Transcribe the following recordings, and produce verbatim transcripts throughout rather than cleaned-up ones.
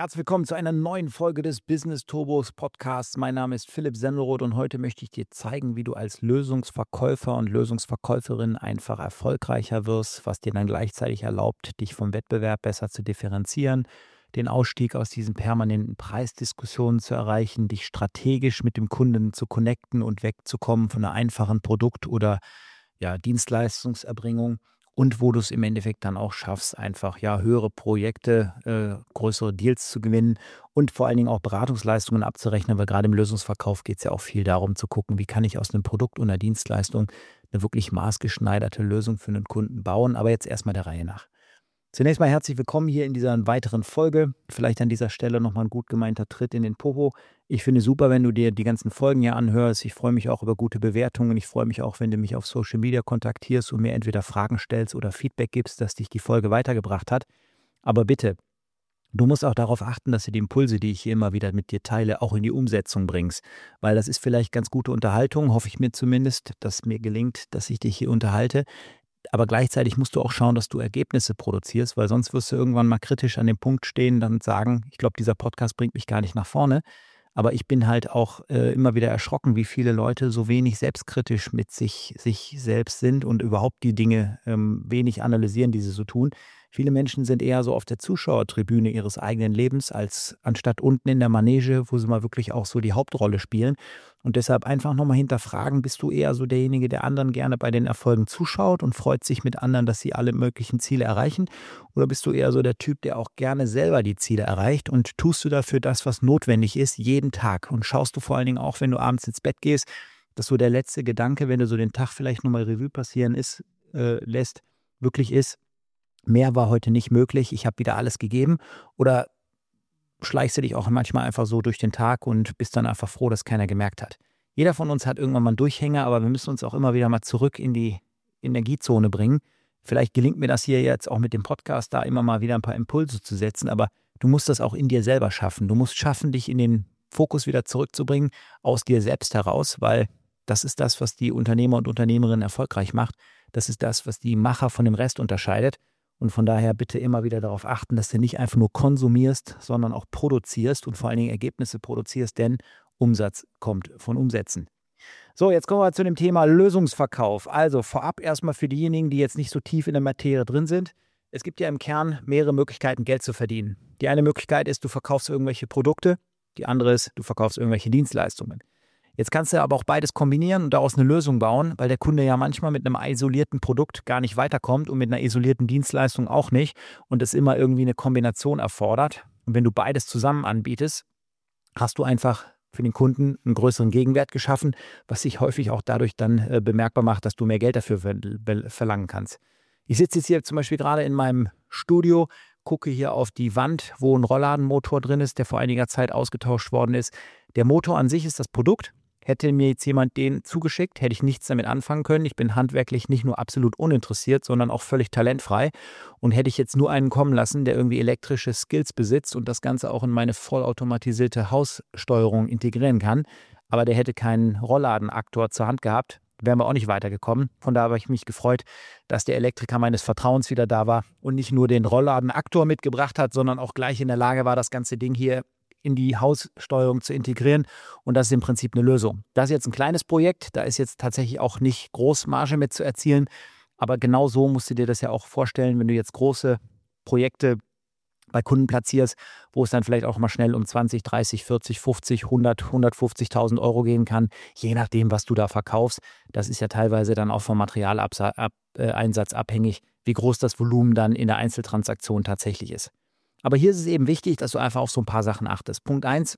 Herzlich willkommen zu einer neuen Folge des Business Turbos Podcasts. Mein Name ist Philipp Senderoth und heute möchte ich dir zeigen, wie du als Lösungsverkäufer und Lösungsverkäuferin einfach erfolgreicher wirst, was dir dann gleichzeitig erlaubt, dich vom Wettbewerb besser zu differenzieren, den Ausstieg aus diesen permanenten Preisdiskussionen zu erreichen, dich strategisch mit dem Kunden zu connecten und wegzukommen von einer einfachen Produkt- oder ja, Dienstleistungserbringung. Und wo du es im Endeffekt dann auch schaffst, einfach ja höhere Projekte, äh, größere Deals zu gewinnen und vor allen Dingen auch Beratungsleistungen abzurechnen, weil gerade im Lösungsverkauf geht es ja auch viel darum zu gucken, wie kann ich aus einem Produkt und einer Dienstleistung eine wirklich maßgeschneiderte Lösung für einen Kunden bauen. Aber jetzt erstmal der Reihe nach. Zunächst mal herzlich willkommen hier in dieser weiteren Folge. Vielleicht an dieser Stelle nochmal ein gut gemeinter Tritt in den Popo. Ich finde super, wenn du dir die ganzen Folgen hier anhörst. Ich freue mich auch über gute Bewertungen. Ich freue mich auch, wenn du mich auf Social Media kontaktierst und mir entweder Fragen stellst oder Feedback gibst, dass dich die Folge weitergebracht hat. Aber bitte, du musst auch darauf achten, dass du die Impulse, die ich hier immer wieder mit dir teile, auch in die Umsetzung bringst. Weil das ist vielleicht ganz gute Unterhaltung, hoffe ich mir zumindest, dass mir gelingt, dass ich dich hier unterhalte. Aber gleichzeitig musst du auch schauen, dass du Ergebnisse produzierst, weil sonst wirst du irgendwann mal kritisch an dem Punkt stehen und sagen, ich glaube, dieser Podcast bringt mich gar nicht nach vorne. Aber ich bin halt auch äh, immer wieder erschrocken, wie viele Leute so wenig selbstkritisch mit sich, sich selbst sind und überhaupt die Dinge ähm, wenig analysieren, die sie so tun. Viele Menschen sind eher so auf der Zuschauertribüne ihres eigenen Lebens, als anstatt unten in der Manege, wo sie mal wirklich auch so die Hauptrolle spielen. Und deshalb einfach nochmal hinterfragen, bist du eher so derjenige, der anderen gerne bei den Erfolgen zuschaut und freut sich mit anderen, dass sie alle möglichen Ziele erreichen? Oder bist du eher so der Typ, der auch gerne selber die Ziele erreicht und tust du dafür das, was notwendig ist, jeden Tag? Und schaust du vor allen Dingen auch, wenn du abends ins Bett gehst, dass so der letzte Gedanke, wenn du so den Tag vielleicht nochmal Revue passieren ist, äh, lässt, wirklich ist, mehr war heute nicht möglich, ich habe wieder alles gegeben? Oder schleichst du dich auch manchmal einfach so durch den Tag und bist dann einfach froh, dass keiner gemerkt hat? Jeder von uns hat irgendwann mal einen Durchhänger, aber wir müssen uns auch immer wieder mal zurück in die Energiezone bringen. Vielleicht gelingt mir das hier jetzt auch mit dem Podcast, da immer mal wieder ein paar Impulse zu setzen, aber du musst das auch in dir selber schaffen. Du musst schaffen, dich in den Fokus wieder zurückzubringen, aus dir selbst heraus, weil das ist das, was die Unternehmer und Unternehmerinnen erfolgreich macht. Das ist das, was die Macher von dem Rest unterscheidet. Und von daher bitte immer wieder darauf achten, dass du nicht einfach nur konsumierst, sondern auch produzierst und vor allen Dingen Ergebnisse produzierst, denn Umsatz kommt von Umsätzen. So, jetzt kommen wir zu dem Thema Lösungsverkauf. Also vorab erstmal für diejenigen, die jetzt nicht so tief in der Materie drin sind. Es gibt ja im Kern mehrere Möglichkeiten, Geld zu verdienen. Die eine Möglichkeit ist, du verkaufst irgendwelche Produkte. Die andere ist, du verkaufst irgendwelche Dienstleistungen. Jetzt kannst du aber auch beides kombinieren und daraus eine Lösung bauen, weil der Kunde ja manchmal mit einem isolierten Produkt gar nicht weiterkommt und mit einer isolierten Dienstleistung auch nicht und es immer irgendwie eine Kombination erfordert. Und wenn du beides zusammen anbietest, hast du einfach für den Kunden einen größeren Gegenwert geschaffen, was sich häufig auch dadurch dann äh, bemerkbar macht, dass du mehr Geld dafür ver verlangen kannst. Ich sitze jetzt hier zum Beispiel gerade in meinem Studio, gucke hier auf die Wand, wo ein Rollladenmotor drin ist, der vor einiger Zeit ausgetauscht worden ist. Der Motor an sich ist das Produkt. Hätte mir jetzt jemand den zugeschickt, hätte ich nichts damit anfangen können. Ich bin handwerklich nicht nur absolut uninteressiert, sondern auch völlig talentfrei. Und hätte ich jetzt nur einen kommen lassen, der irgendwie elektrische Skills besitzt und das Ganze auch in meine vollautomatisierte Haussteuerung integrieren kann, aber der hätte keinen Rollladenaktor zur Hand gehabt, wären wir auch nicht weitergekommen. Von daher habe ich mich gefreut, dass der Elektriker meines Vertrauens wieder da war und nicht nur den Rollladenaktor mitgebracht hat, sondern auch gleich in der Lage war, das ganze Ding hier in die Haussteuerung zu integrieren, und das ist im Prinzip eine Lösung. Das ist jetzt ein kleines Projekt, da ist jetzt tatsächlich auch nicht groß Marge mit zu erzielen, aber genau so musst du dir das ja auch vorstellen, wenn du jetzt große Projekte bei Kunden platzierst, wo es dann vielleicht auch mal schnell um zwanzig, dreißig, vierzig, fünfzig, hundert, hundertfünfzigtausend Euro gehen kann, je nachdem, was du da verkaufst. Das ist ja teilweise dann auch vom Materialeinsatz abhängig, wie groß das Volumen dann in der Einzeltransaktion tatsächlich ist. Aber hier ist es eben wichtig, dass du einfach auf so ein paar Sachen achtest. Punkt eins,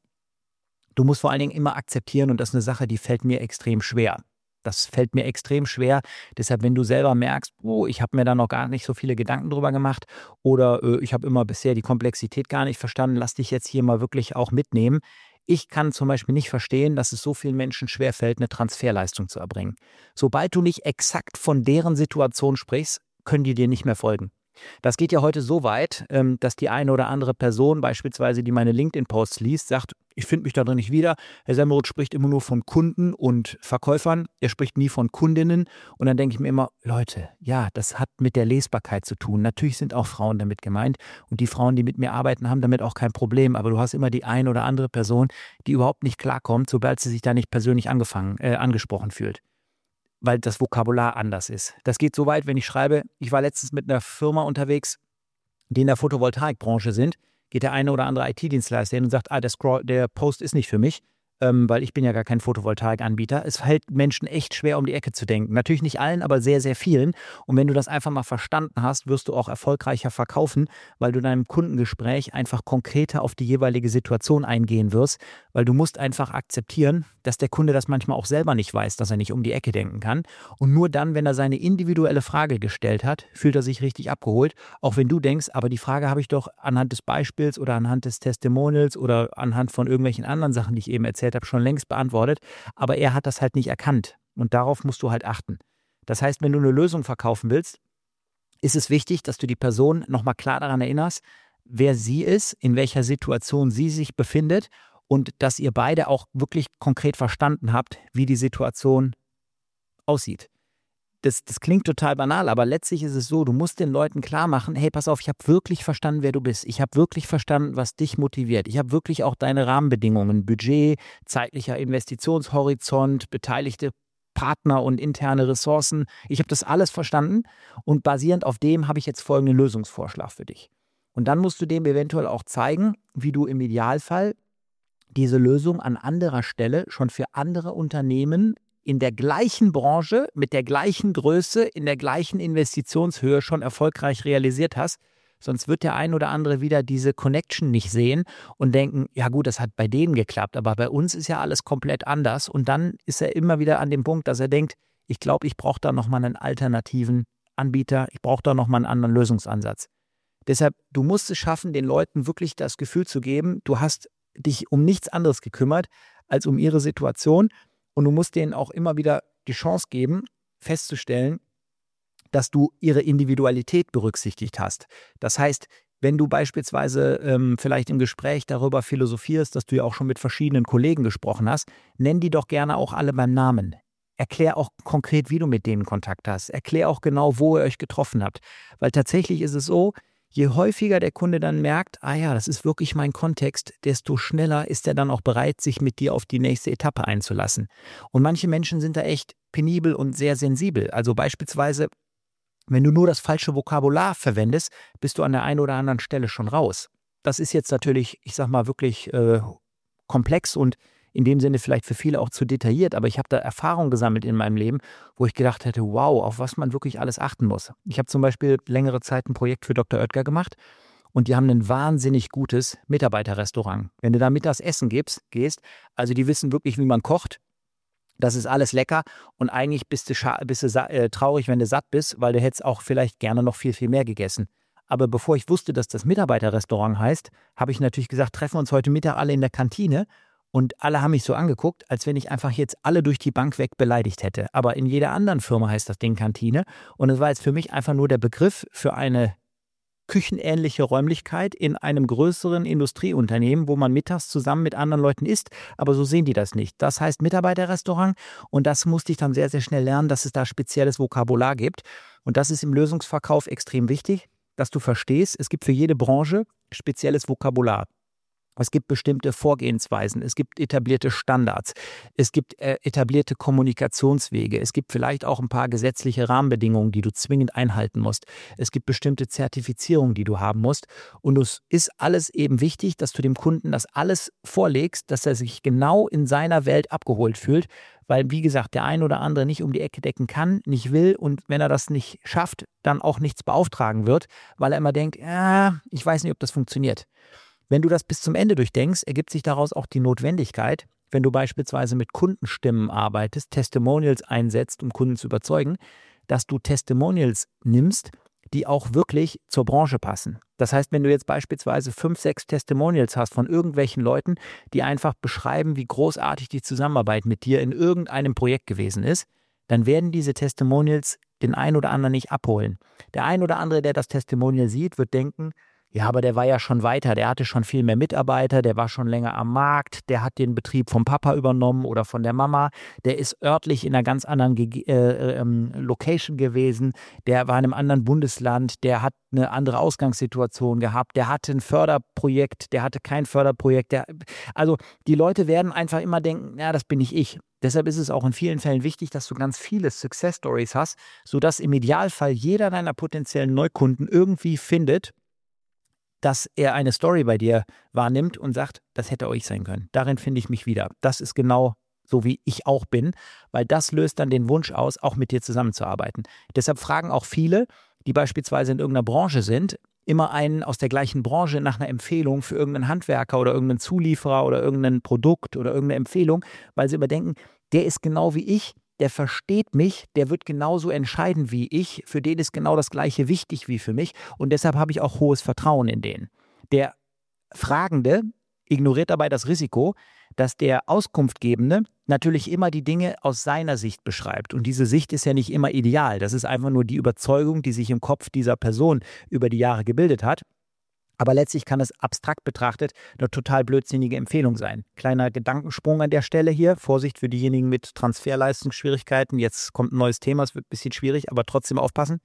du musst vor allen Dingen immer akzeptieren, und das ist eine Sache, die fällt mir extrem schwer. Das fällt mir extrem schwer. Deshalb, wenn du selber merkst, oh, ich habe mir da noch gar nicht so viele Gedanken drüber gemacht oder äh, ich habe immer bisher die Komplexität gar nicht verstanden, lass dich jetzt hier mal wirklich auch mitnehmen. Ich kann zum Beispiel nicht verstehen, dass es so vielen Menschen schwerfällt, eine Transferleistung zu erbringen. Sobald du nicht exakt von deren Situation sprichst, können die dir nicht mehr folgen. Das geht ja heute so weit, ähm, dass die eine oder andere Person beispielsweise, die meine LinkedIn-Posts liest, sagt, ich finde mich da drin nicht wieder. Herr Semmelroth spricht immer nur von Kunden und Verkäufern. Er spricht nie von Kundinnen. Und dann denke ich mir immer, Leute, ja, das hat mit der Lesbarkeit zu tun. Natürlich sind auch Frauen damit gemeint. Und die Frauen, die mit mir arbeiten, haben damit auch kein Problem. Aber du hast immer die eine oder andere Person, die überhaupt nicht klarkommt, sobald sie sich da nicht persönlich angefangen, äh, angesprochen fühlt. Weil das Vokabular anders ist. Das geht so weit, wenn ich schreibe, ich war letztens mit einer Firma unterwegs, die in der Photovoltaikbranche sind, geht der eine oder andere I T-Dienstleister hin und sagt, ah, der, Scroll, der Post ist nicht für mich, ähm, weil ich bin ja gar kein Photovoltaikanbieter. Es fällt Menschen echt schwer, um die Ecke zu denken. Natürlich nicht allen, aber sehr, sehr vielen. Und wenn du das einfach mal verstanden hast, wirst du auch erfolgreicher verkaufen, weil du in deinem Kundengespräch einfach konkreter auf die jeweilige Situation eingehen wirst, weil du musst einfach akzeptieren, dass der Kunde das manchmal auch selber nicht weiß, dass er nicht um die Ecke denken kann. Und nur dann, wenn er seine individuelle Frage gestellt hat, fühlt er sich richtig abgeholt. Auch wenn du denkst, aber die Frage habe ich doch anhand des Beispiels oder anhand des Testimonials oder anhand von irgendwelchen anderen Sachen, die ich eben erzählt habe, schon längst beantwortet. Aber er hat das halt nicht erkannt. Und darauf musst du halt achten. Das heißt, wenn du eine Lösung verkaufen willst, ist es wichtig, dass du die Person nochmal klar daran erinnerst, wer sie ist, in welcher Situation sie sich befindet und dass ihr beide auch wirklich konkret verstanden habt, wie die Situation aussieht. Das, das klingt total banal, aber letztlich ist es so, du musst den Leuten klar machen, hey, pass auf, ich habe wirklich verstanden, wer du bist. Ich habe wirklich verstanden, was dich motiviert. Ich habe wirklich auch deine Rahmenbedingungen, Budget, zeitlicher Investitionshorizont, beteiligte Partner und interne Ressourcen. Ich habe das alles verstanden und basierend auf dem habe ich jetzt folgenden Lösungsvorschlag für dich. Und dann musst du dem eventuell auch zeigen, wie du im Idealfall diese Lösung an anderer Stelle schon für andere Unternehmen in der gleichen Branche, mit der gleichen Größe, in der gleichen Investitionshöhe schon erfolgreich realisiert hast. Sonst wird der ein oder andere wieder diese Connection nicht sehen und denken, ja gut, das hat bei denen geklappt, aber bei uns ist ja alles komplett anders. Und dann ist er immer wieder an dem Punkt, dass er denkt, ich glaube, ich brauche da nochmal einen alternativen Anbieter, ich brauche da nochmal einen anderen Lösungsansatz. Deshalb, du musst es schaffen, den Leuten wirklich das Gefühl zu geben, du hast dich um nichts anderes gekümmert, als um ihre Situation. Und du musst denen auch immer wieder die Chance geben, festzustellen, dass du ihre Individualität berücksichtigt hast. Das heißt, wenn du beispielsweise ähm, vielleicht im Gespräch darüber philosophierst, dass du ja auch schon mit verschiedenen Kollegen gesprochen hast, nenn die doch gerne auch alle beim Namen. Erklär auch konkret, wie du mit denen Kontakt hast. Erklär auch genau, wo ihr euch getroffen habt. Weil tatsächlich ist es so, je häufiger der Kunde dann merkt, ah ja, das ist wirklich mein Kontext, desto schneller ist er dann auch bereit, sich mit dir auf die nächste Etappe einzulassen. Und manche Menschen sind da echt penibel und sehr sensibel. Also beispielsweise, wenn du nur das falsche Vokabular verwendest, bist du an der einen oder anderen Stelle schon raus. Das ist jetzt natürlich, ich sag mal, wirklich äh, komplex und in dem Sinne vielleicht für viele auch zu detailliert, aber ich habe da Erfahrung gesammelt in meinem Leben, wo ich gedacht hätte, wow, auf was man wirklich alles achten muss. Ich habe zum Beispiel längere Zeit ein Projekt für Doktor Oetker gemacht und die haben ein wahnsinnig gutes Mitarbeiterrestaurant. Wenn du da mittags essen gibst, gehst, also die wissen wirklich, wie man kocht, das ist alles lecker und eigentlich bist du, scha- bist du sa- äh, traurig, wenn du satt bist, weil du hättest auch vielleicht gerne noch viel, viel mehr gegessen. Aber bevor ich wusste, dass das Mitarbeiterrestaurant heißt, habe ich natürlich gesagt, treffen wir uns heute Mittag alle in der Kantine. Und alle haben mich so angeguckt, als wenn ich einfach jetzt alle durch die Bank weg beleidigt hätte. Aber in jeder anderen Firma heißt das Ding Kantine. Und es war jetzt für mich einfach nur der Begriff für eine küchenähnliche Räumlichkeit in einem größeren Industrieunternehmen, wo man mittags zusammen mit anderen Leuten isst. Aber so sehen die das nicht. Das heißt Mitarbeiterrestaurant. Und das musste ich dann sehr, sehr schnell lernen, dass es da spezielles Vokabular gibt. Und das ist im Lösungsverkauf extrem wichtig, dass du verstehst, es gibt für jede Branche spezielles Vokabular. Es gibt bestimmte Vorgehensweisen, es gibt etablierte Standards, es gibt äh, etablierte Kommunikationswege, es gibt vielleicht auch ein paar gesetzliche Rahmenbedingungen, die du zwingend einhalten musst. Es gibt bestimmte Zertifizierungen, die du haben musst. Und es ist alles eben wichtig, dass du dem Kunden das alles vorlegst, dass er sich genau in seiner Welt abgeholt fühlt, weil, wie gesagt, der ein oder andere nicht um die Ecke decken kann, nicht will und wenn er das nicht schafft, dann auch nichts beauftragen wird, weil er immer denkt, ja, ich weiß nicht, ob das funktioniert. Wenn du das bis zum Ende durchdenkst, ergibt sich daraus auch die Notwendigkeit, wenn du beispielsweise mit Kundenstimmen arbeitest, Testimonials einsetzt, um Kunden zu überzeugen, dass du Testimonials nimmst, die auch wirklich zur Branche passen. Das heißt, wenn du jetzt beispielsweise fünf, sechs Testimonials hast von irgendwelchen Leuten, die einfach beschreiben, wie großartig die Zusammenarbeit mit dir in irgendeinem Projekt gewesen ist, dann werden diese Testimonials den einen oder anderen nicht abholen. Der ein oder andere, der das Testimonial sieht, wird denken, ja, aber der war ja schon weiter, der hatte schon viel mehr Mitarbeiter, der war schon länger am Markt, der hat den Betrieb vom Papa übernommen oder von der Mama, der ist örtlich in einer ganz anderen Ge äh, ähm, Location gewesen, der war in einem anderen Bundesland, der hat eine andere Ausgangssituation gehabt, der hatte ein Förderprojekt, der hatte kein Förderprojekt. Der, also die Leute werden einfach immer denken, ja, das bin nicht ich. Deshalb ist es auch in vielen Fällen wichtig, dass du ganz viele Success Stories hast, sodass im Idealfall jeder deiner potenziellen Neukunden irgendwie findet, dass er eine Story bei dir wahrnimmt und sagt, das hätte euch sein können. Darin finde ich mich wieder. Das ist genau so, wie ich auch bin, weil das löst dann den Wunsch aus, auch mit dir zusammenzuarbeiten. Deshalb fragen auch viele, die beispielsweise in irgendeiner Branche sind, immer einen aus der gleichen Branche nach einer Empfehlung für irgendeinen Handwerker oder irgendeinen Zulieferer oder irgendein Produkt oder irgendeine Empfehlung, weil sie immer denken, der ist genau wie ich, der versteht mich, der wird genauso entscheiden wie ich, für den ist genau das Gleiche wichtig wie für mich und deshalb habe ich auch hohes Vertrauen in den. Der Fragende ignoriert dabei das Risiko, dass der Auskunftgebende natürlich immer die Dinge aus seiner Sicht beschreibt. Und diese Sicht ist ja nicht immer ideal. Das ist einfach nur die Überzeugung, die sich im Kopf dieser Person über die Jahre gebildet hat. Aber letztlich kann es abstrakt betrachtet eine total blödsinnige Empfehlung sein. Kleiner Gedankensprung an der Stelle hier. Vorsicht für diejenigen mit Transferleistungsschwierigkeiten. Jetzt kommt ein neues Thema, es wird ein bisschen schwierig, aber trotzdem aufpassen.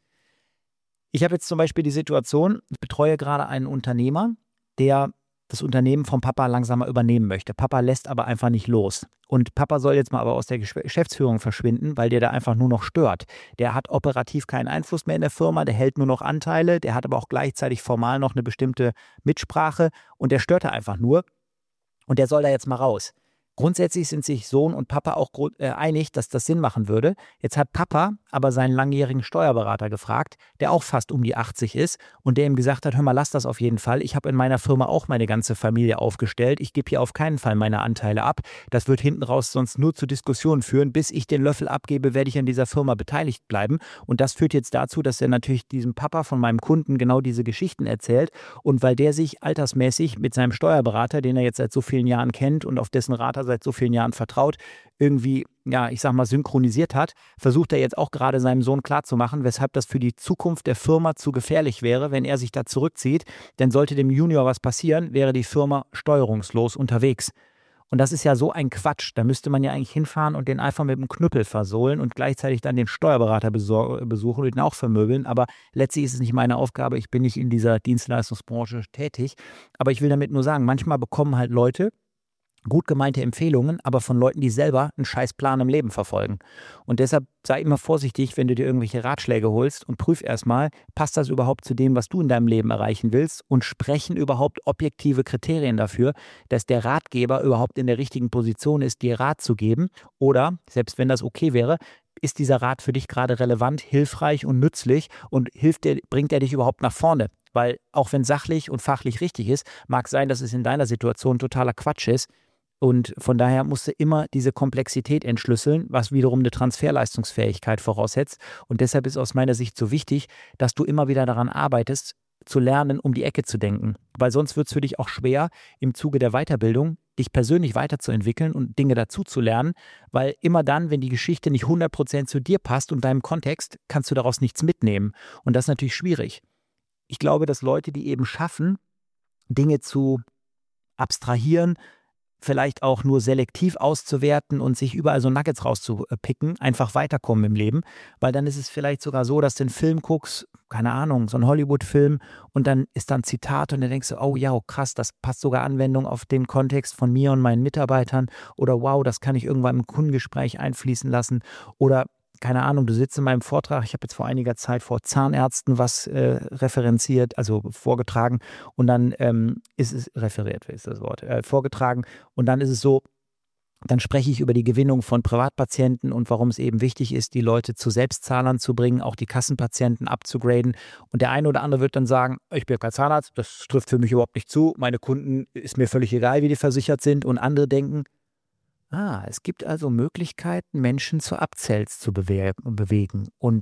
Ich habe jetzt zum Beispiel die Situation, ich betreue gerade einen Unternehmer, der das Unternehmen vom Papa langsam mal übernehmen möchte. Papa lässt aber einfach nicht los. Und Papa soll jetzt mal aber aus der Geschäftsführung verschwinden, weil der da einfach nur noch stört. Der hat operativ keinen Einfluss mehr in der Firma, der hält nur noch Anteile, der hat aber auch gleichzeitig formal noch eine bestimmte Mitsprache und der stört da einfach nur und der soll da jetzt mal raus. Grundsätzlich sind sich Sohn und Papa auch einig, dass das Sinn machen würde. Jetzt hat Papa aber seinen langjährigen Steuerberater gefragt, der auch fast um die achtzig ist und der ihm gesagt hat, hör mal, lass das auf jeden Fall. Ich habe in meiner Firma auch meine ganze Familie aufgestellt. Ich gebe hier auf keinen Fall meine Anteile ab. Das wird hinten raus sonst nur zu Diskussionen führen. Bis ich den Löffel abgebe, werde ich an dieser Firma beteiligt bleiben. Und das führt jetzt dazu, dass er natürlich diesem Papa von meinem Kunden genau diese Geschichten erzählt. Und weil der sich altersmäßig mit seinem Steuerberater, den er jetzt seit so vielen Jahren kennt und auf dessen Rat er seit so vielen Jahren vertraut, irgendwie, ja, ich sag mal, synchronisiert hat, versucht er jetzt auch gerade seinem Sohn klarzumachen, weshalb das für die Zukunft der Firma zu gefährlich wäre, wenn er sich da zurückzieht. Denn sollte dem Junior was passieren, wäre die Firma steuerungslos unterwegs. Und das ist ja so ein Quatsch. Da müsste man ja eigentlich hinfahren und den einfach mit dem Knüppel versohlen und gleichzeitig dann den Steuerberater besuchen und ihn auch vermöbeln. Aber letztlich ist es nicht meine Aufgabe. Ich bin nicht in dieser Dienstleistungsbranche tätig. Aber ich will damit nur sagen, manchmal bekommen halt Leute gut gemeinte Empfehlungen, aber von Leuten, die selber einen scheiß Plan im Leben verfolgen. Und deshalb sei immer vorsichtig, wenn du dir irgendwelche Ratschläge holst und prüf erstmal, passt das überhaupt zu dem, was du in deinem Leben erreichen willst und sprechen überhaupt objektive Kriterien dafür, dass der Ratgeber überhaupt in der richtigen Position ist, dir Rat zu geben oder, selbst wenn das okay wäre, ist dieser Rat für dich gerade relevant, hilfreich und nützlich und hilft dir, bringt er dich überhaupt nach vorne? Weil auch wenn sachlich und fachlich richtig ist, mag sein, dass es in deiner Situation totaler Quatsch ist. Und von daher musst du immer diese Komplexität entschlüsseln, was wiederum eine Transferleistungsfähigkeit voraussetzt. Und deshalb ist aus meiner Sicht so wichtig, dass du immer wieder daran arbeitest, zu lernen, um die Ecke zu denken. Weil sonst wird es für dich auch schwer, im Zuge der Weiterbildung dich persönlich weiterzuentwickeln und Dinge dazu zu lernen. Weil immer dann, wenn die Geschichte nicht hundert Prozent zu dir passt und deinem Kontext, kannst du daraus nichts mitnehmen. Und das ist natürlich schwierig. Ich glaube, dass Leute, die eben schaffen, Dinge zu abstrahieren, vielleicht auch nur selektiv auszuwerten und sich überall so Nuggets rauszupicken, einfach weiterkommen im Leben, weil dann ist es vielleicht sogar so, dass du einen Film guckst, keine Ahnung, so einen Hollywood-Film und dann ist da ein Zitat und dann denkst du, oh ja, krass, das passt sogar Anwendung auf den Kontext von mir und meinen Mitarbeitern oder wow, das kann ich irgendwann im Kundengespräch einfließen lassen oder keine Ahnung, du sitzt in meinem Vortrag, ich habe jetzt vor einiger Zeit vor Zahnärzten was äh, referenziert, also vorgetragen und dann ähm, ist es, referiert ist das Wort, äh, vorgetragen und dann ist es so, dann spreche ich über die Gewinnung von Privatpatienten und warum es eben wichtig ist, die Leute zu Selbstzahlern zu bringen, auch die Kassenpatienten abzugraden und der eine oder andere wird dann sagen, ich bin kein Zahnarzt, das trifft für mich überhaupt nicht zu, meine Kunden ist mir völlig egal, wie die versichert sind und andere denken, ah, es gibt also Möglichkeiten, Menschen zu Upsells zu bewe- bewegen. Und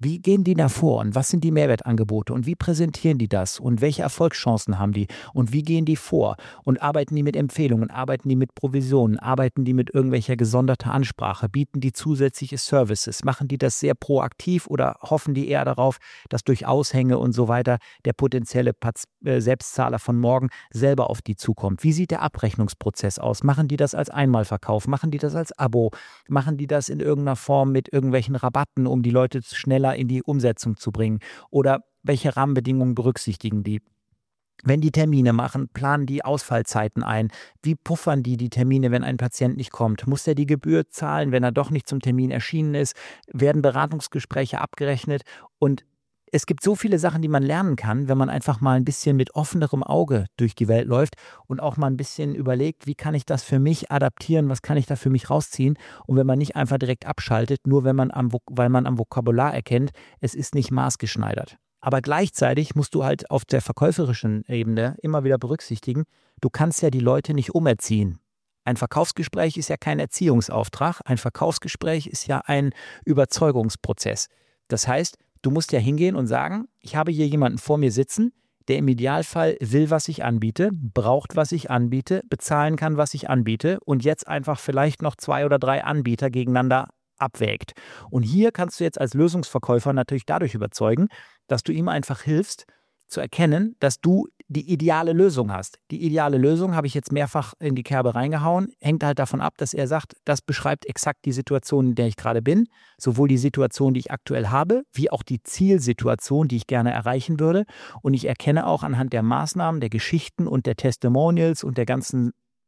Wie gehen die da vor und was sind die Mehrwertangebote und wie präsentieren die das und welche Erfolgschancen haben die und wie gehen die vor und arbeiten die mit Empfehlungen, arbeiten die mit Provisionen, arbeiten die mit irgendwelcher gesonderter Ansprache, bieten die zusätzliche Services, machen die das sehr proaktiv oder hoffen die eher darauf, dass durch Aushänge und so weiter der potenzielle Paz- äh, Selbstzahler von morgen selber auf die zukommt. Wie sieht der Abrechnungsprozess aus? Machen die das als Einmalverkauf? Machen die das als Abo? Machen die das in irgendeiner Form mit irgendwelchen Rabatten, um die Leute schneller in die Umsetzung zu bringen? Oder welche Rahmenbedingungen berücksichtigen die? Wenn die Termine machen, planen die Ausfallzeiten ein. Wie puffern die die Termine, wenn ein Patient nicht kommt? Muss er die Gebühr zahlen, wenn er doch nicht zum Termin erschienen ist? Werden Beratungsgespräche abgerechnet? Und es gibt so viele Sachen, die man lernen kann, wenn man einfach mal ein bisschen mit offenerem Auge durch die Welt läuft und auch mal ein bisschen überlegt, wie kann ich das für mich adaptieren, was kann ich da für mich rausziehen? Und wenn man nicht einfach direkt abschaltet, nur wenn man am, weil man am Vokabular erkennt, es ist nicht maßgeschneidert. Aber gleichzeitig musst du halt auf der verkäuferischen Ebene immer wieder berücksichtigen, du kannst ja die Leute nicht umerziehen. Ein Verkaufsgespräch ist ja kein Erziehungsauftrag, ein Verkaufsgespräch ist ja ein Überzeugungsprozess. Das heißt, du musst ja hingehen und sagen, ich habe hier jemanden vor mir sitzen, der im Idealfall will, was ich anbiete, braucht, was ich anbiete, bezahlen kann, was ich anbiete und jetzt einfach vielleicht noch zwei oder drei Anbieter gegeneinander abwägt. Und hier kannst du jetzt als Lösungsverkäufer natürlich dadurch überzeugen, dass du ihm einfach hilfst, zu erkennen, dass du die ideale Lösung hast. Die ideale Lösung habe ich jetzt mehrfach in die Kerbe reingehauen, hängt halt davon ab, dass er sagt, das beschreibt exakt die Situation, in der ich gerade bin, sowohl die Situation, die ich aktuell habe, wie auch die Zielsituation, die ich gerne erreichen würde. Und ich erkenne auch anhand der Maßnahmen, der Geschichten und der Testimonials und der ganzen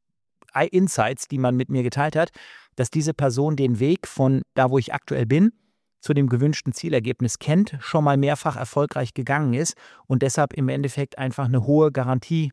Insights, die man mit mir geteilt hat, dass diese Person den Weg von da, wo ich aktuell bin, zu dem gewünschten Zielergebnis kennt, schon mal mehrfach erfolgreich gegangen ist und deshalb im Endeffekt einfach eine hohe Garantie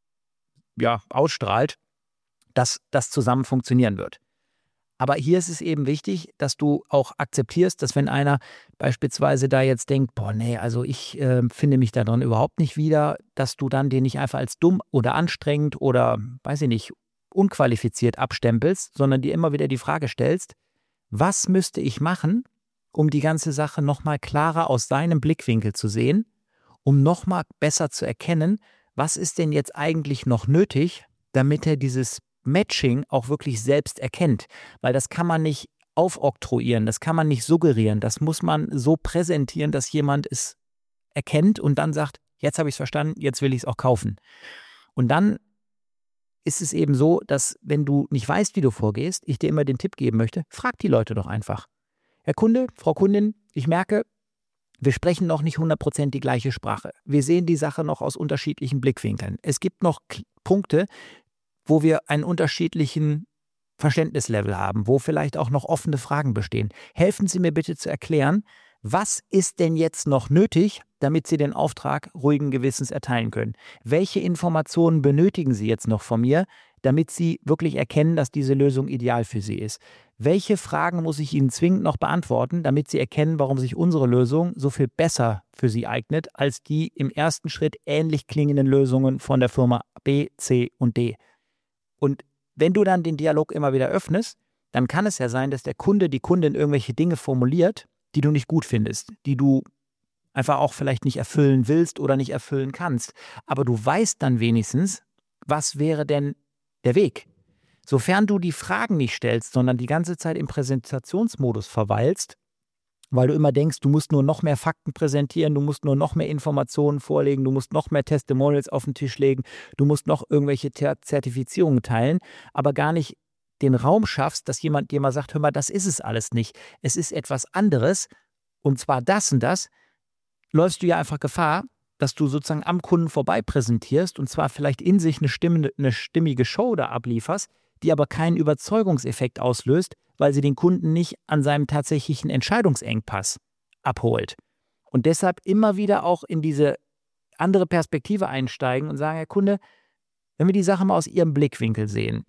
ja, ausstrahlt, dass das zusammen funktionieren wird. Aber hier ist es eben wichtig, dass du auch akzeptierst, dass wenn einer beispielsweise da jetzt denkt, boah, nee, also ich äh, finde mich da drin überhaupt nicht wieder, dass du dann den nicht einfach als dumm oder anstrengend oder, weiß ich nicht, unqualifiziert abstempelst, sondern dir immer wieder die Frage stellst, was müsste ich machen, um die ganze Sache nochmal klarer aus seinem Blickwinkel zu sehen, um nochmal besser zu erkennen, was ist denn jetzt eigentlich noch nötig, damit er dieses Matching auch wirklich selbst erkennt. Weil das kann man nicht aufoktroyieren, das kann man nicht suggerieren, das muss man so präsentieren, dass jemand es erkennt und dann sagt, jetzt habe ich es verstanden, jetzt will ich es auch kaufen. Und dann ist es eben so, dass wenn du nicht weißt, wie du vorgehst, ich dir immer den Tipp geben möchte, frag die Leute doch einfach. Herr Kunde, Frau Kundin, ich merke, wir sprechen noch nicht hundert Prozent die gleiche Sprache. Wir sehen die Sache noch aus unterschiedlichen Blickwinkeln. Es gibt noch K- Punkte, wo wir einen unterschiedlichen Verständnislevel haben, wo vielleicht auch noch offene Fragen bestehen. Helfen Sie mir bitte zu erklären, was ist denn jetzt noch nötig, damit Sie den Auftrag ruhigen Gewissens erteilen können? Welche Informationen benötigen Sie jetzt noch von mir, damit Sie wirklich erkennen, dass diese Lösung ideal für Sie ist? Welche Fragen muss ich Ihnen zwingend noch beantworten, damit Sie erkennen, warum sich unsere Lösung so viel besser für Sie eignet, als die im ersten Schritt ähnlich klingenden Lösungen von der Firma B, C und D? Und wenn du dann den Dialog immer wieder öffnest, dann kann es ja sein, dass der Kunde, die Kundin irgendwelche Dinge formuliert, die du nicht gut findest, die du einfach auch vielleicht nicht erfüllen willst oder nicht erfüllen kannst. Aber du weißt dann wenigstens, was wäre denn der Weg? Sofern du die Fragen nicht stellst, sondern die ganze Zeit im Präsentationsmodus verweilst, weil du immer denkst, du musst nur noch mehr Fakten präsentieren, du musst nur noch mehr Informationen vorlegen, du musst noch mehr Testimonials auf den Tisch legen, du musst noch irgendwelche Ter- Zertifizierungen teilen, aber gar nicht den Raum schaffst, dass jemand dir mal sagt, hör mal, das ist es alles nicht. Es ist etwas anderes und zwar das und das, läufst du ja einfach Gefahr, dass du sozusagen am Kunden vorbei präsentierst und zwar vielleicht in sich eine, Stimme, eine stimmige Show da ablieferst, die aber keinen Überzeugungseffekt auslöst, weil sie den Kunden nicht an seinem tatsächlichen Entscheidungsengpass abholt. Und deshalb immer wieder auch in diese andere Perspektive einsteigen und sagen, Herr Kunde, wenn wir die Sache mal aus Ihrem Blickwinkel sehen,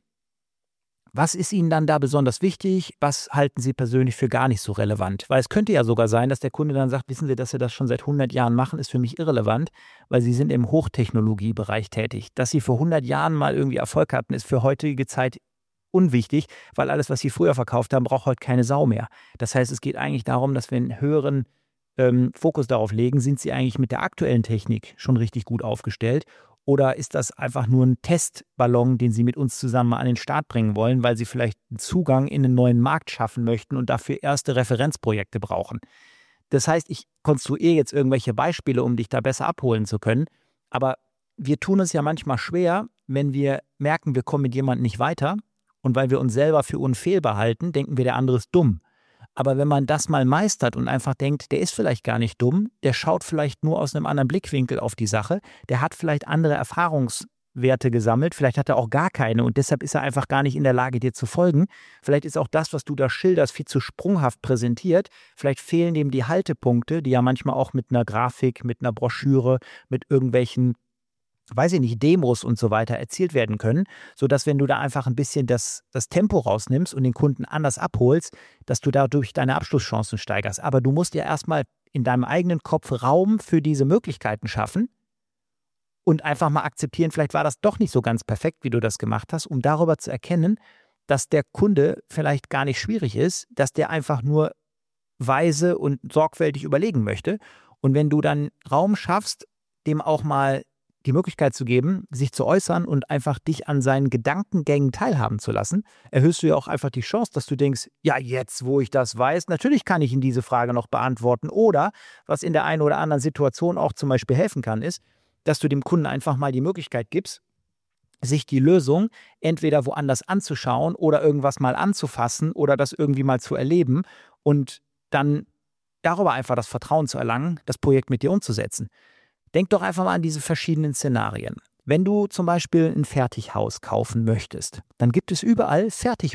was ist Ihnen dann da besonders wichtig? Was halten Sie persönlich für gar nicht so relevant? Weil es könnte ja sogar sein, dass der Kunde dann sagt, wissen Sie, dass Sie das schon seit hundert Jahren machen, ist für mich irrelevant, weil Sie sind im Hochtechnologiebereich tätig. Dass Sie vor hundert Jahren mal irgendwie Erfolg hatten, ist für heutige Zeit unwichtig, weil alles, was Sie früher verkauft haben, braucht heute keine Sau mehr. Das heißt, es geht eigentlich darum, dass wir einen höheren ähm, Fokus darauf legen, sind sie eigentlich mit der aktuellen Technik schon richtig gut aufgestellt? Oder ist das einfach nur ein Testballon, den sie mit uns zusammen mal an den Start bringen wollen, weil sie vielleicht einen Zugang in einen neuen Markt schaffen möchten und dafür erste Referenzprojekte brauchen? Das heißt, ich konstruiere jetzt irgendwelche Beispiele, um dich da besser abholen zu können. Aber wir tun es ja manchmal schwer, wenn wir merken, wir kommen mit jemandem nicht weiter. Und weil wir uns selber für unfehlbar halten, denken wir, der andere ist dumm. Aber wenn man das mal meistert und einfach denkt, der ist vielleicht gar nicht dumm, der schaut vielleicht nur aus einem anderen Blickwinkel auf die Sache, der hat vielleicht andere Erfahrungswerte gesammelt, vielleicht hat er auch gar keine und deshalb ist er einfach gar nicht in der Lage, dir zu folgen. Vielleicht ist auch das, was du da schilderst, viel zu sprunghaft präsentiert. Vielleicht fehlen dem die Haltepunkte, die ja manchmal auch mit einer Grafik, mit einer Broschüre, mit irgendwelchen, weiß ich nicht, Demos und so weiter erzielt werden können, sodass, wenn du da einfach ein bisschen das, das Tempo rausnimmst und den Kunden anders abholst, dass du dadurch deine Abschlusschancen steigerst. Aber du musst ja erstmal in deinem eigenen Kopf Raum für diese Möglichkeiten schaffen und einfach mal akzeptieren, vielleicht war das doch nicht so ganz perfekt, wie du das gemacht hast, um darüber zu erkennen, dass der Kunde vielleicht gar nicht schwierig ist, dass der einfach nur weise und sorgfältig überlegen möchte. Und wenn du dann Raum schaffst, dem auch mal die Möglichkeit zu geben, sich zu äußern und einfach dich an seinen Gedankengängen teilhaben zu lassen, erhöhst du ja auch einfach die Chance, dass du denkst, ja, jetzt, wo ich das weiß, natürlich kann ich Ihnen diese Frage noch beantworten. Oder, was in der einen oder anderen Situation auch zum Beispiel helfen kann, ist, dass du dem Kunden einfach mal die Möglichkeit gibst, sich die Lösung entweder woanders anzuschauen oder irgendwas mal anzufassen oder das irgendwie mal zu erleben und dann darüber einfach das Vertrauen zu erlangen, das Projekt mit dir umzusetzen. Denk doch einfach mal an diese verschiedenen Szenarien. Wenn du zum Beispiel ein Fertighaus kaufen möchtest, dann gibt es überall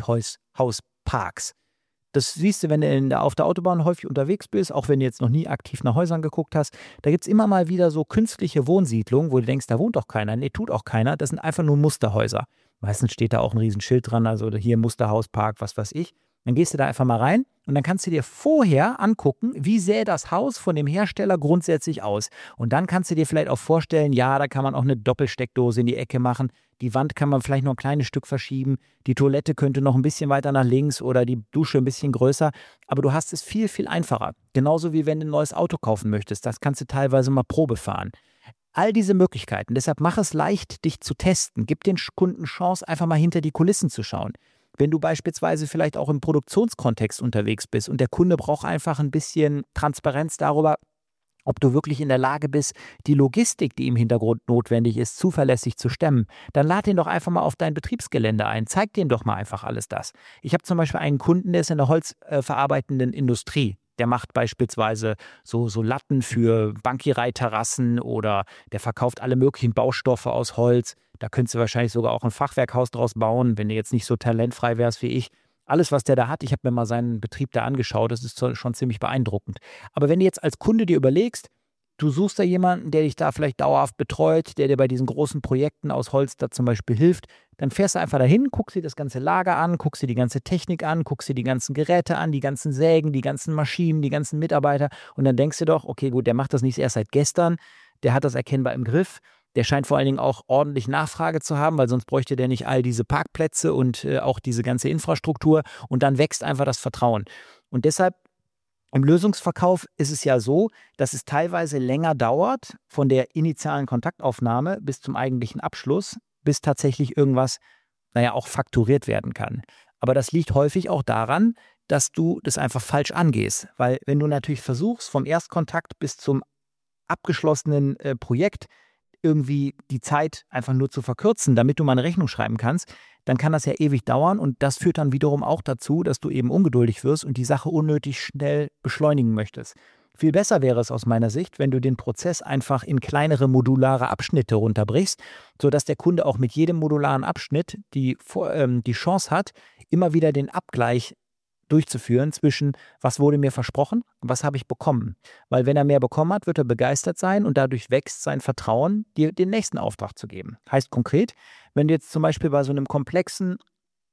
Fertighausparks. Das siehst du, wenn du in der, auf der Autobahn häufig unterwegs bist, auch wenn du jetzt noch nie aktiv nach Häusern geguckt hast. Da gibt es immer mal wieder so künstliche Wohnsiedlungen, wo du denkst, da wohnt doch keiner. Nee, tut auch keiner. Das sind einfach nur Musterhäuser. Meistens steht da auch ein Riesenschild dran, also hier Musterhauspark, was weiß ich. Dann gehst du da einfach mal rein und dann kannst du dir vorher angucken, wie sähe das Haus von dem Hersteller grundsätzlich aus. Und dann kannst du dir vielleicht auch vorstellen, ja, da kann man auch eine Doppelsteckdose in die Ecke machen. Die Wand kann man vielleicht noch ein kleines Stück verschieben. Die Toilette könnte noch ein bisschen weiter nach links oder die Dusche ein bisschen größer. Aber du hast es viel, viel einfacher. Genauso wie wenn du ein neues Auto kaufen möchtest. Das kannst du teilweise mal Probe fahren. All diese Möglichkeiten. Deshalb mach es leicht, dich zu testen. Gib den Kunden Chance, einfach mal hinter die Kulissen zu schauen. Wenn du beispielsweise vielleicht auch im Produktionskontext unterwegs bist und der Kunde braucht einfach ein bisschen Transparenz darüber, ob du wirklich in der Lage bist, die Logistik, die im Hintergrund notwendig ist, zuverlässig zu stemmen, dann lad ihn doch einfach mal auf dein Betriebsgelände ein. Zeig denen doch mal einfach alles das. Ich habe zum Beispiel einen Kunden, der ist in der holzverarbeitenden Industrie. Der macht beispielsweise so, so Latten für Bankiereiterrassen oder der verkauft alle möglichen Baustoffe aus Holz. Da könntest du wahrscheinlich sogar auch ein Fachwerkhaus draus bauen, wenn du jetzt nicht so talentfrei wärst wie ich. Alles, was der da hat, ich habe mir mal seinen Betrieb da angeschaut, das ist schon ziemlich beeindruckend. Aber wenn du jetzt als Kunde dir überlegst, du suchst da jemanden, der dich da vielleicht dauerhaft betreut, der dir bei diesen großen Projekten aus Holz da zum Beispiel hilft, dann fährst du einfach dahin, guckst dir das ganze Lager an, guckst dir die ganze Technik an, guckst dir die ganzen Geräte an, die ganzen Sägen, die ganzen Maschinen, die ganzen Mitarbeiter und dann denkst du doch, okay, gut, der macht das nicht erst seit gestern, der hat das erkennbar im Griff. Der scheint vor allen Dingen auch ordentlich Nachfrage zu haben, weil sonst bräuchte der nicht all diese Parkplätze und äh, auch diese ganze Infrastruktur und dann wächst einfach das Vertrauen. Und deshalb im Lösungsverkauf ist es ja so, dass es teilweise länger dauert von der initialen Kontaktaufnahme bis zum eigentlichen Abschluss, bis tatsächlich irgendwas, naja, auch fakturiert werden kann. Aber das liegt häufig auch daran, dass du das einfach falsch angehst. Weil wenn du natürlich versuchst, vom Erstkontakt bis zum abgeschlossenen äh, Projekt irgendwie die Zeit einfach nur zu verkürzen, damit du mal eine Rechnung schreiben kannst, dann kann das ja ewig dauern und das führt dann wiederum auch dazu, dass du eben ungeduldig wirst und die Sache unnötig schnell beschleunigen möchtest. Viel besser wäre es aus meiner Sicht, wenn du den Prozess einfach in kleinere modulare Abschnitte runterbrichst, sodass der Kunde auch mit jedem modularen Abschnitt die, ähm, die Chance hat, immer wieder den Abgleich durchzuführen zwischen, was wurde mir versprochen und was habe ich bekommen. Weil wenn er mehr bekommen hat, wird er begeistert sein und dadurch wächst sein Vertrauen, dir den nächsten Auftrag zu geben. Heißt konkret, wenn du jetzt zum Beispiel bei so einem komplexen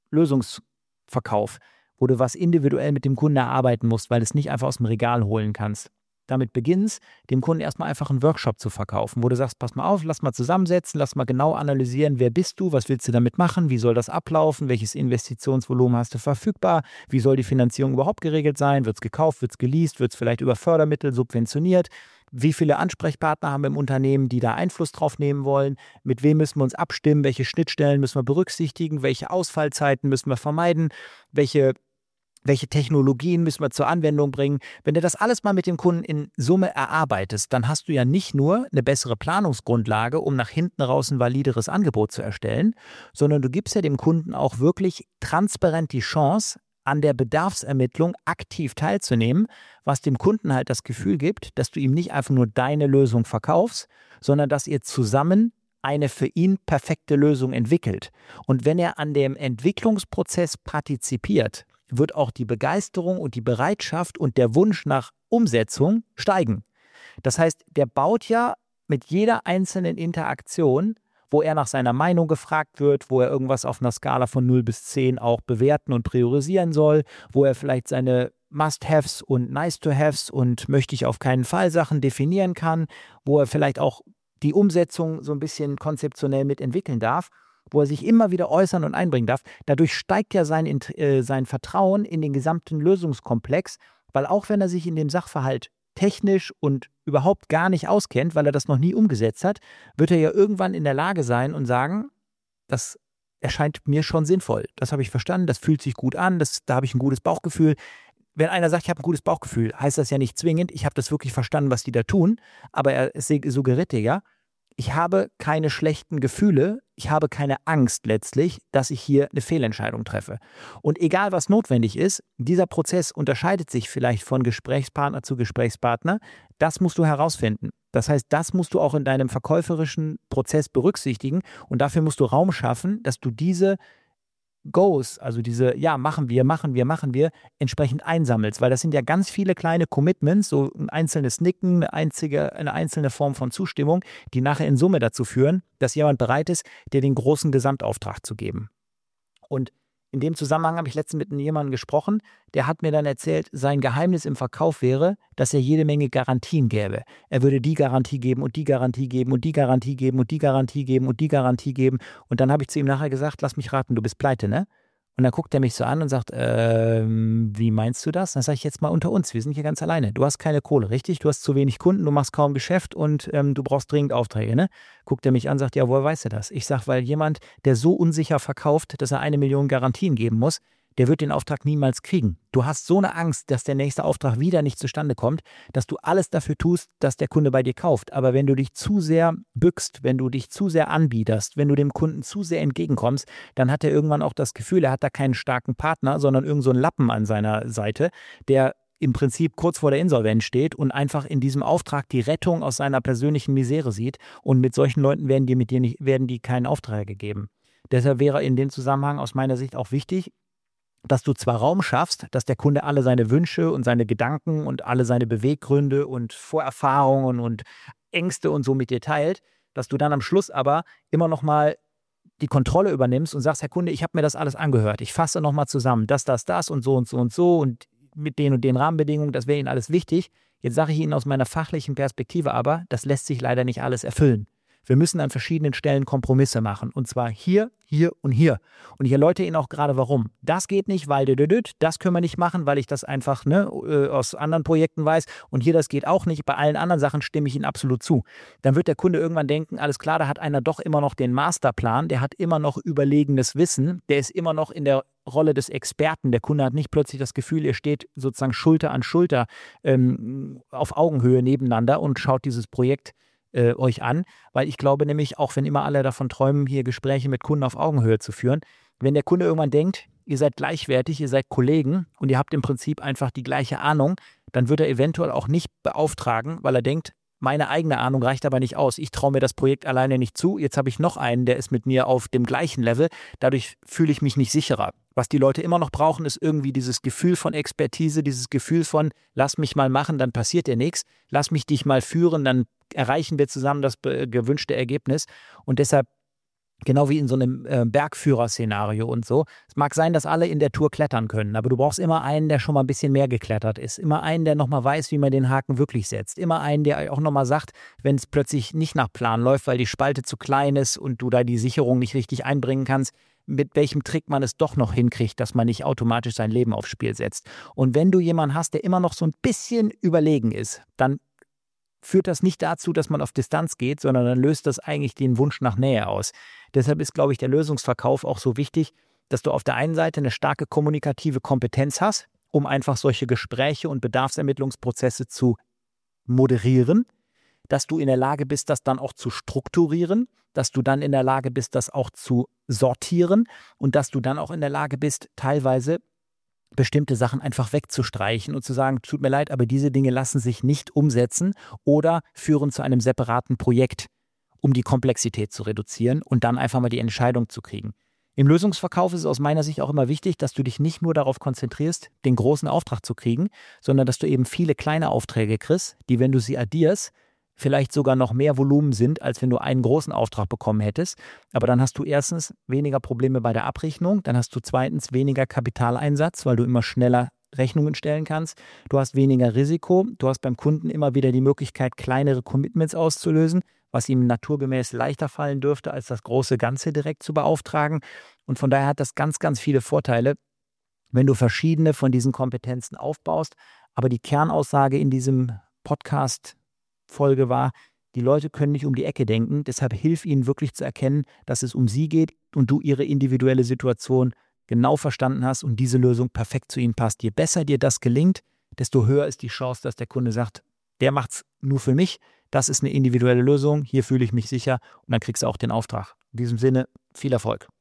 Lösungsverkauf, wo du was individuell mit dem Kunden erarbeiten musst, weil du es nicht einfach aus dem Regal holen kannst, damit beginnst, dem Kunden erstmal einfach einen Workshop zu verkaufen, wo du sagst, pass mal auf, lass mal zusammensetzen, lass mal genau analysieren, wer bist du, was willst du damit machen, wie soll das ablaufen, welches Investitionsvolumen hast du verfügbar, wie soll die Finanzierung überhaupt geregelt sein, wird es gekauft, wird es geleast, wird es vielleicht über Fördermittel subventioniert, wie viele Ansprechpartner haben wir im Unternehmen, die da Einfluss drauf nehmen wollen, mit wem müssen wir uns abstimmen, welche Schnittstellen müssen wir berücksichtigen, welche Ausfallzeiten müssen wir vermeiden, welche Welche Technologien müssen wir zur Anwendung bringen? Wenn du das alles mal mit dem Kunden in Summe erarbeitest, dann hast du ja nicht nur eine bessere Planungsgrundlage, um nach hinten raus ein valideres Angebot zu erstellen, sondern du gibst ja dem Kunden auch wirklich transparent die Chance, an der Bedarfsermittlung aktiv teilzunehmen, was dem Kunden halt das Gefühl gibt, dass du ihm nicht einfach nur deine Lösung verkaufst, sondern dass ihr zusammen eine für ihn perfekte Lösung entwickelt. Und wenn er an dem Entwicklungsprozess partizipiert, wird auch die Begeisterung und die Bereitschaft und der Wunsch nach Umsetzung steigen. Das heißt, der baut ja mit jeder einzelnen Interaktion, wo er nach seiner Meinung gefragt wird, wo er irgendwas auf einer Skala von null bis zehn auch bewerten und priorisieren soll, wo er vielleicht seine Must-Haves und Nice-to-Haves und möchte ich auf keinen Fall Sachen definieren kann, wo er vielleicht auch die Umsetzung so ein bisschen konzeptionell mitentwickeln darf, wo er sich immer wieder äußern und einbringen darf. Dadurch steigt ja sein, äh, sein Vertrauen in den gesamten Lösungskomplex, weil auch wenn er sich in dem Sachverhalt technisch und überhaupt gar nicht auskennt, weil er das noch nie umgesetzt hat, wird er ja irgendwann in der Lage sein und sagen, das erscheint mir schon sinnvoll. Das habe ich verstanden, das fühlt sich gut an, das, da habe ich ein gutes Bauchgefühl. Wenn einer sagt, ich habe ein gutes Bauchgefühl, heißt das ja nicht zwingend, ich habe das wirklich verstanden, was die da tun, aber er suggeriert dir ja, ich habe keine schlechten Gefühle, ich habe keine Angst letztlich, dass ich hier eine Fehlentscheidung treffe. Und egal, was notwendig ist, dieser Prozess unterscheidet sich vielleicht von Gesprächspartner zu Gesprächspartner. Das musst du herausfinden. Das heißt, das musst du auch in deinem verkäuferischen Prozess berücksichtigen und dafür musst du Raum schaffen, dass du diese Goes, also diese, ja, machen wir, machen wir, machen wir, entsprechend einsammelst, weil das sind ja ganz viele kleine Commitments, so ein einzelnes Nicken, eine, einzige, eine einzelne Form von Zustimmung, die nachher in Summe dazu führen, dass jemand bereit ist, dir den großen Gesamtauftrag zu geben. Und in dem Zusammenhang habe ich letztens mit jemandem gesprochen, der hat mir dann erzählt, sein Geheimnis im Verkauf wäre, dass er jede Menge Garantien gäbe. Er würde die Garantie geben und die Garantie geben und die Garantie geben und die Garantie geben und die Garantie geben. Und dann habe ich zu ihm nachher gesagt, lass mich raten, du bist pleite, ne? Und dann guckt er mich so an und sagt, ähm, wie meinst du das? Dann sage ich jetzt mal unter uns, wir sind hier ganz alleine. Du hast keine Kohle, richtig? Du hast zu wenig Kunden, du machst kaum Geschäft und ähm, du brauchst dringend Aufträge, ne? Guckt er mich an und sagt, ja, woher weißt du das? Ich sage, weil jemand, der so unsicher verkauft, dass er eine Million Garantien geben muss, der wird den Auftrag niemals kriegen. Du hast so eine Angst, dass der nächste Auftrag wieder nicht zustande kommt, dass du alles dafür tust, dass der Kunde bei dir kauft. Aber wenn du dich zu sehr bückst, wenn du dich zu sehr anbiederst, wenn du dem Kunden zu sehr entgegenkommst, dann hat er irgendwann auch das Gefühl, er hat da keinen starken Partner, sondern irgend so einen Lappen an seiner Seite, der im Prinzip kurz vor der Insolvenz steht und einfach in diesem Auftrag die Rettung aus seiner persönlichen Misere sieht. Und mit solchen Leuten werden die, mit dir nicht, werden die keinen Auftrag gegeben. Deshalb wäre in dem Zusammenhang aus meiner Sicht auch wichtig, dass du zwar Raum schaffst, dass der Kunde alle seine Wünsche und seine Gedanken und alle seine Beweggründe und Vorerfahrungen und Ängste und so mit dir teilt, dass du dann am Schluss aber immer noch mal die Kontrolle übernimmst und sagst, Herr Kunde, ich habe mir das alles angehört, ich fasse noch mal zusammen, das, das, das und so und so und so und mit den und den Rahmenbedingungen, das wäre Ihnen alles wichtig. Jetzt sage ich Ihnen aus meiner fachlichen Perspektive aber, das lässt sich leider nicht alles erfüllen. Wir müssen an verschiedenen Stellen Kompromisse machen. Und zwar hier, hier und hier. Und ich erläutere Ihnen auch gerade, warum. Das geht nicht, weil das können wir nicht machen, weil ich das einfach ne, aus anderen Projekten weiß. Und hier, das geht auch nicht. Bei allen anderen Sachen stimme ich Ihnen absolut zu. Dann wird der Kunde irgendwann denken, alles klar, da hat einer doch immer noch den Masterplan, der hat immer noch überlegenes Wissen, der ist immer noch in der Rolle des Experten. Der Kunde hat nicht plötzlich das Gefühl, er steht sozusagen Schulter an Schulter ähm, auf Augenhöhe nebeneinander und schaut dieses Projekt Äh, euch an, weil ich glaube nämlich, auch wenn immer alle davon träumen, hier Gespräche mit Kunden auf Augenhöhe zu führen, wenn der Kunde irgendwann denkt, ihr seid gleichwertig, ihr seid Kollegen und ihr habt im Prinzip einfach die gleiche Ahnung, dann wird er eventuell auch nicht beauftragen, weil er denkt, meine eigene Ahnung reicht aber nicht aus. Ich traue mir das Projekt alleine nicht zu. Jetzt habe ich noch einen, der ist mit mir auf dem gleichen Level. Dadurch fühle ich mich nicht sicherer. Was die Leute immer noch brauchen, ist irgendwie dieses Gefühl von Expertise, dieses Gefühl von, lass mich mal machen, dann passiert dir nichts. Lass mich dich mal führen, dann erreichen wir zusammen das gewünschte Ergebnis. Und deshalb Genau wie in so einem äh, Bergführer-Szenario und so. Es mag sein, dass alle in der Tour klettern können, aber du brauchst immer einen, der schon mal ein bisschen mehr geklettert ist. Immer einen, der nochmal weiß, wie man den Haken wirklich setzt. Immer einen, der auch nochmal sagt, wenn es plötzlich nicht nach Plan läuft, weil die Spalte zu klein ist und du da die Sicherung nicht richtig einbringen kannst, mit welchem Trick man es doch noch hinkriegt, dass man nicht automatisch sein Leben aufs Spiel setzt. Und wenn du jemanden hast, der immer noch so ein bisschen überlegen ist, dann führt das nicht dazu, dass man auf Distanz geht, sondern dann löst das eigentlich den Wunsch nach Nähe aus. Deshalb ist, glaube ich, der Lösungsverkauf auch so wichtig, dass du auf der einen Seite eine starke kommunikative Kompetenz hast, um einfach solche Gespräche und Bedarfsermittlungsprozesse zu moderieren, dass du in der Lage bist, das dann auch zu strukturieren, dass du dann in der Lage bist, das auch zu sortieren und dass du dann auch in der Lage bist, teilweise bestimmte Sachen einfach wegzustreichen und zu sagen, tut mir leid, aber diese Dinge lassen sich nicht umsetzen oder führen zu einem separaten Projekt, um die Komplexität zu reduzieren und dann einfach mal die Entscheidung zu kriegen. Im Lösungsverkauf ist es aus meiner Sicht auch immer wichtig, dass du dich nicht nur darauf konzentrierst, den großen Auftrag zu kriegen, sondern dass du eben viele kleine Aufträge kriegst, die, wenn du sie addierst, vielleicht sogar noch mehr Volumen sind, als wenn du einen großen Auftrag bekommen hättest. Aber dann hast du erstens weniger Probleme bei der Abrechnung, dann hast du zweitens weniger Kapitaleinsatz, weil du immer schneller Rechnungen stellen kannst. Du hast weniger Risiko, du hast beim Kunden immer wieder die Möglichkeit, kleinere Commitments auszulösen, was ihm naturgemäß leichter fallen dürfte, als das große Ganze direkt zu beauftragen. Und von daher hat das ganz, ganz viele Vorteile, wenn du verschiedene von diesen Kompetenzen aufbaust. Aber die Kernaussage in diesem Podcast Folge war, die Leute können nicht um die Ecke denken, deshalb hilf ihnen wirklich zu erkennen, dass es um sie geht und du ihre individuelle Situation genau verstanden hast und diese Lösung perfekt zu ihnen passt. Je besser dir das gelingt, desto höher ist die Chance, dass der Kunde sagt, der macht's nur für mich, das ist eine individuelle Lösung, hier fühle ich mich sicher und dann kriegst du auch den Auftrag. In diesem Sinne, viel Erfolg.